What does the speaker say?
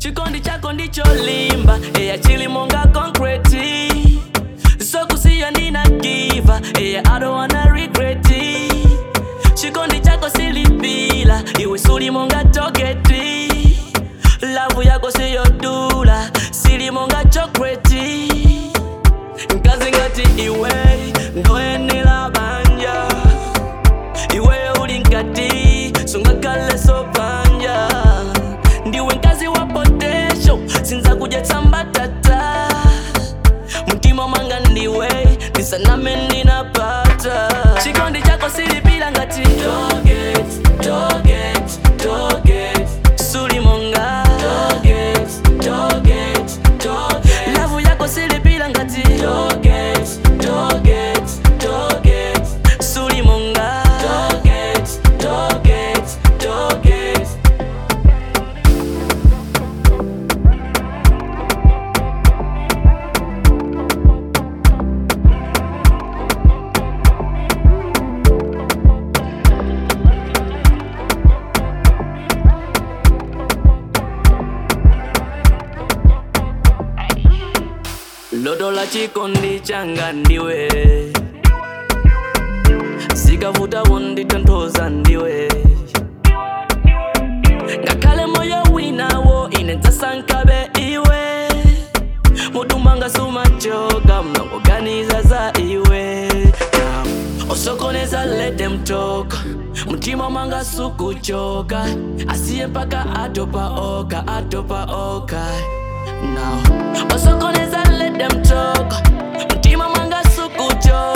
chikondi chako ndicho limba eya chili monga concrete so kusiya nina giva eya I don't wanna regret it chikondi chako silipila iwe suli monga togeti lavu yako siyo dula sili monga chocolate nkazi ngati iwe ngoyenela banja iwe uli nkati sungakale sopanja ndiwe nkazi wa potential sinza kujetsa mbatata mtima mwanga ndiwe nisaname ndinapata chikondi chako silipila ngati Toget suli monga Toget lavu yako silipila ngati Toget suli monga Toget lodo la chikondi changa ndiwe sikavuta wondi tantoza ndiwe ngakale moyo winawo inentasankabe iwe mutumanga sumachoka mnakuganiza za iwe osokoneza let them talk mtima mwanga sukuchoka asiye mpaka atopa oka now osokoneza let them talk mtima mwanga sukuchoka